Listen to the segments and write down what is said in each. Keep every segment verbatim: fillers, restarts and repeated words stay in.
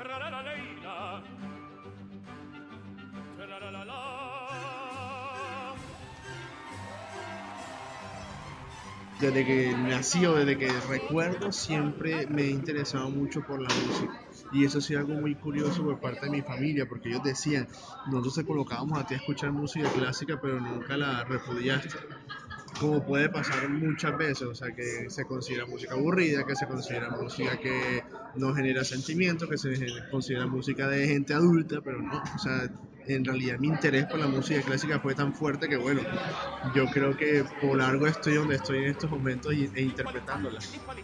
Desde que nací o desde que recuerdo siempre me he interesado mucho por la música, y eso ha sido algo muy curioso por parte de mi familia, porque ellos decían, nosotros te colocábamos a ti a escuchar música clásica pero nunca la repudiaste, como puede pasar muchas veces, o sea, que se considera música aburrida, que se considera música que no genera sentimientos, que se considera música de gente adulta, pero no, o sea, en realidad mi interés por la música clásica fue tan fuerte que, bueno, yo creo que por algo estoy donde estoy en estos momentos e interpretándola.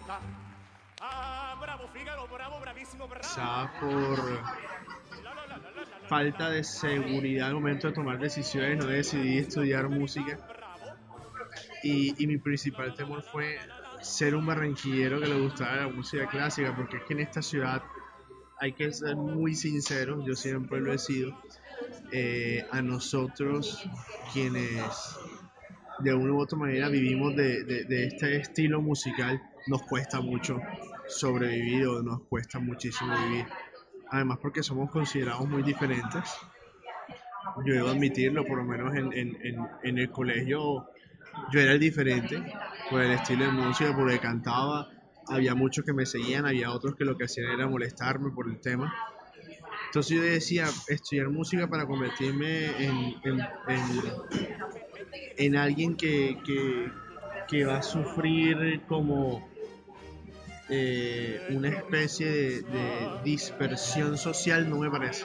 Quizá por falta de seguridad al momento de tomar decisiones, no decidí estudiar música. Y, y mi principal temor fue ser un barranquillero que le gustara la música clásica, porque es que en esta ciudad hay que ser muy sinceros, yo siempre lo he sido, eh, a nosotros quienes de una u otra manera vivimos de, de, de este estilo musical, nos cuesta mucho sobrevivir o nos cuesta muchísimo vivir, además porque somos considerados muy diferentes. Yo debo admitirlo, por lo menos en, en, en, en el colegio yo era el diferente por el estilo de música, por el que cantaba. Había muchos que me seguían, había otros que lo que hacían era molestarme por el tema. Entonces yo decía, estudiar música para convertirme en, en, en, en alguien que, que, que va a sufrir como eh, una especie de, de dispersión social, no me parece.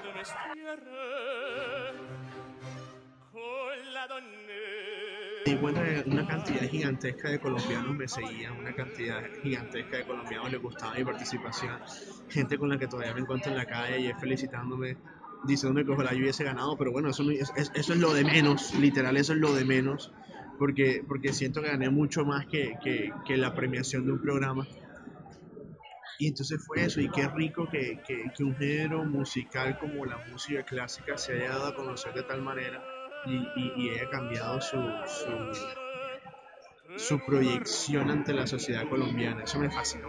Me di cuenta que una cantidad gigantesca de colombianos me seguían, una cantidad gigantesca de colombianos les gustaba mi participación, gente con la que todavía me encuentro en la calle y es felicitándome, diciéndome que ojalá yo hubiese ganado, pero bueno, eso, no, es, eso es lo de menos, literal, eso es lo de menos, porque, porque siento que gané mucho más que, que, que la premiación de un programa. Y entonces fue eso, y qué rico que, que, que un género musical como la música clásica se haya dado a conocer de tal manera y, y, y haya cambiado su, su, su proyección ante la sociedad colombiana. Eso me fascinó.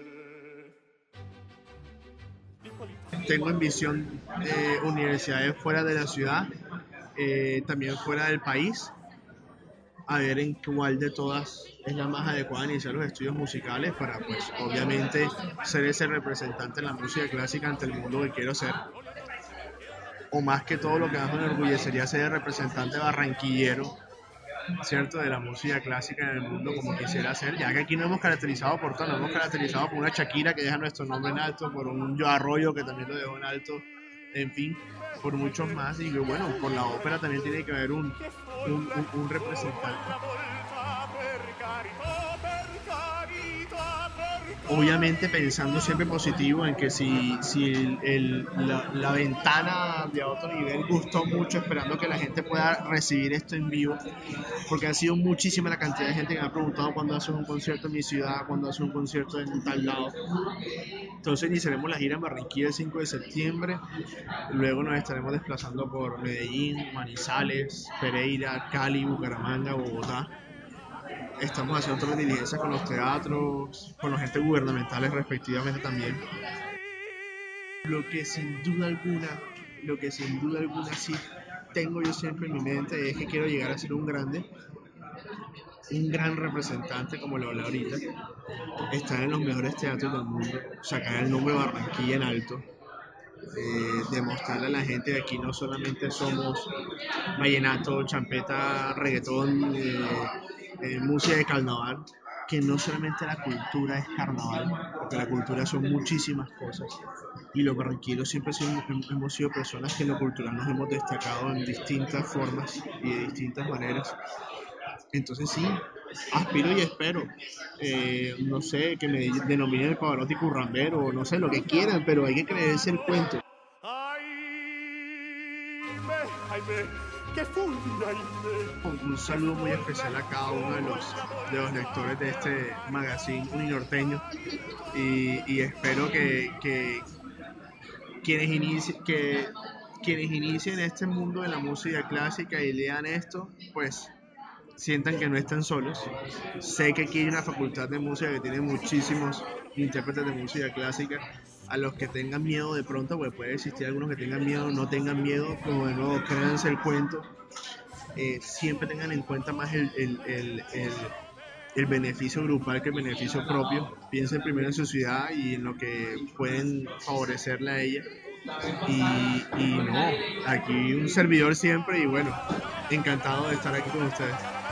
Tengo en visión eh, universidades fuera de la ciudad, eh, también fuera del país, a ver en cuál de todas es la más adecuada iniciar los estudios musicales para, pues, obviamente ser ese representante en la música clásica ante el mundo que quiero ser. O más que todo, lo que más me enorgullecería ser el representante barranquillero, ¿cierto?, de la música clásica en el mundo, como quisiera ser, ya que aquí no hemos caracterizado por todo, no hemos caracterizado por una Shakira que deja nuestro nombre en alto, por un Yo Arroyo que también lo dejó en alto, en fin, por muchos más, y que bueno, por la ópera también tiene que haber un, un, un, un representante. Obviamente pensando siempre positivo en que si, si el, el, la, la ventana de otro nivel gustó mucho, esperando que la gente pueda recibir esto en vivo, porque ha sido muchísima la cantidad de gente que me ha preguntado cuándo haces un concierto en mi ciudad, cuándo haces un concierto en tal lado. Entonces iniciaremos la gira en Barranquilla el cinco de septiembre, luego nos estaremos desplazando por Medellín, Manizales, Pereira, Cali, Bucaramanga, Bogotá. Estamos haciendo otras diligencias con los teatros, con los entes gubernamentales respectivamente también. Lo que sin duda alguna, lo que sin duda alguna sí tengo yo siempre en mi mente es que quiero llegar a ser un grande, un gran representante, como lo hablé ahorita, estar en los mejores teatros del mundo, sacar el nombre Barranquilla en alto, eh, demostrarle a la gente que aquí no solamente somos vallenato, champeta, reggaetón, eh, eh, música de carnaval, que no solamente la cultura es carnaval, porque la cultura son muchísimas cosas, y los barranquilleros siempre hemos sido personas que en lo cultural nos hemos destacado en distintas formas y de distintas maneras. Entonces sí, aspiro y espero, eh, no sé, que me denominen el Pavarotti currambero, o no sé, lo que quieran, pero hay que creerse el cuento. Un saludo muy especial a cada uno de los, de los lectores de este magazine uninorteño, y, y espero que, que, quienes inicie, que quienes inicien este mundo de la música clásica y lean esto, pues sientan que no están solos. Sé que aquí hay una facultad de música que tiene muchísimos intérpretes de música clásica, a los que tengan miedo de pronto, pues puede existir algunos que tengan miedo, no tengan miedo, como de nuevo, créanse el cuento, eh, siempre tengan en cuenta más el, el, el, el, el beneficio grupal que el beneficio propio. Piensen primero en su ciudad y en lo que pueden favorecerle a ella. Y, y no, aquí un servidor siempre y bueno, encantado de estar aquí con ustedes.